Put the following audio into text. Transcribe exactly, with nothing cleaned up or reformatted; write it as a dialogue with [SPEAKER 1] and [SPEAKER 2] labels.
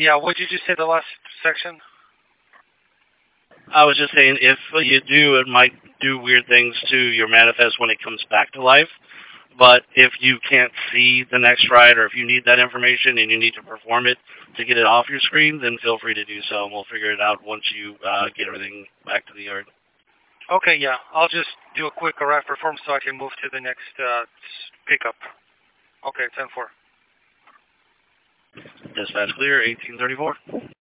[SPEAKER 1] Yeah, what did you say the last section?
[SPEAKER 2] I was just saying, if you do, it might do weird things to your manifest when it comes back to life. But if you can't see the next ride, or if you need that information and you need to perform it to get it off your screen, then feel free to do so, and we'll figure it out once you uh, get everything back to the yard.
[SPEAKER 1] Okay, yeah. I'll just do a quick arrive perform so I can move to the next uh, pickup. Okay, ten four.
[SPEAKER 2] Dispatch clear, eighteen thirty-four.